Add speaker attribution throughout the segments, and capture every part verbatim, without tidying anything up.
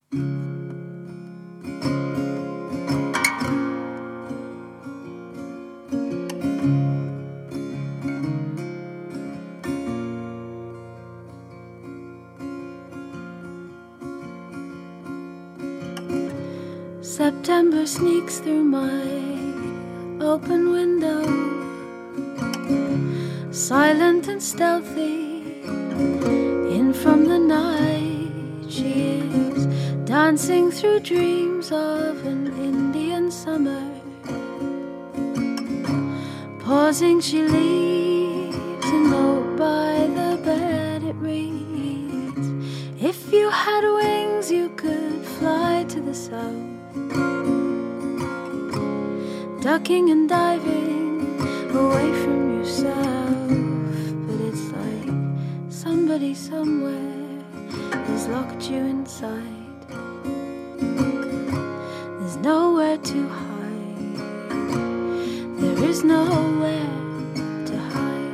Speaker 1: September sneaks through my open window, silent and stealthy, in from the night. She is dancing through dreams of an Indian summer. Pausing, she leaves a note by the bed. It reads, if you had wings, you could fly to the south, ducking and diving away from yourself. But it's like somebody somewhere has locked you inside. There's nowhere to hide. There is nowhere to hide.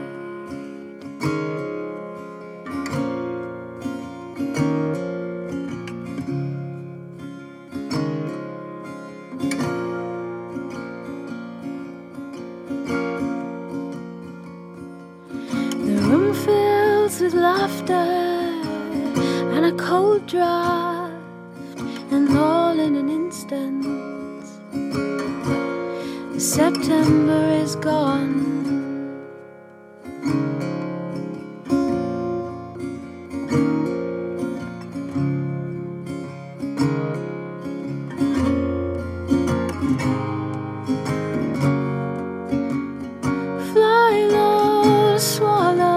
Speaker 1: With laughter and a cold draft, and all in an instant. September is gone. Fly low, swallow.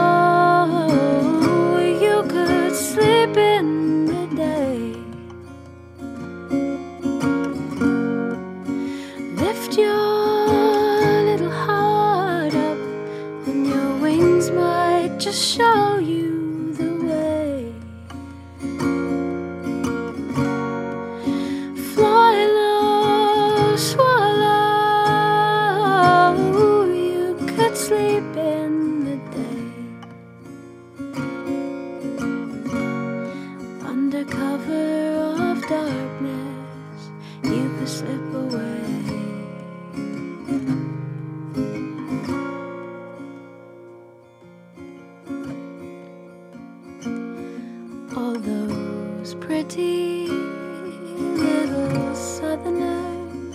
Speaker 1: Just show you the way. Fly low, swallow. You could sleep in the day. Under cover of darkness, you could slip away. All those pretty little southerners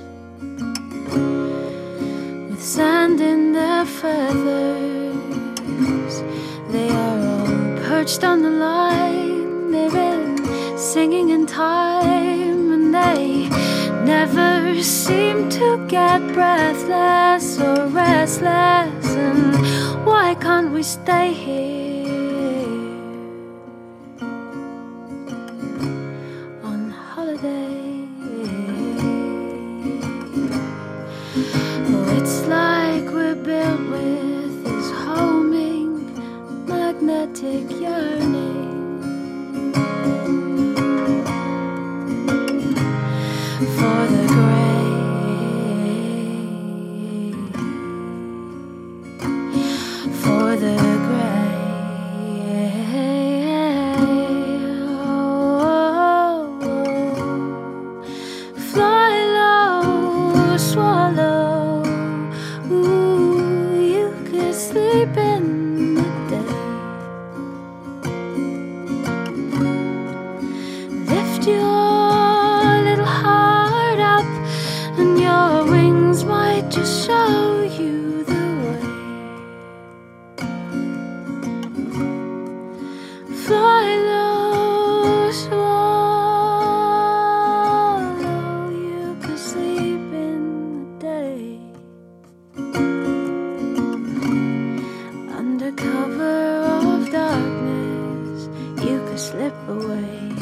Speaker 1: with sand in their feathers, they are all perched on the line. They're in singing in time, and they never seem to get breathless or restless. And why can't we stay here on holiday? Oh, it's like we're built with this homing magnetic yearning for the gray, for the gray. Oh, fly low, swallow. Ooh, you could sleep in the day. Lift your and your wings might just show you the way. Fly low, swallow. You could sleep in the day. Under cover of darkness, you could slip away.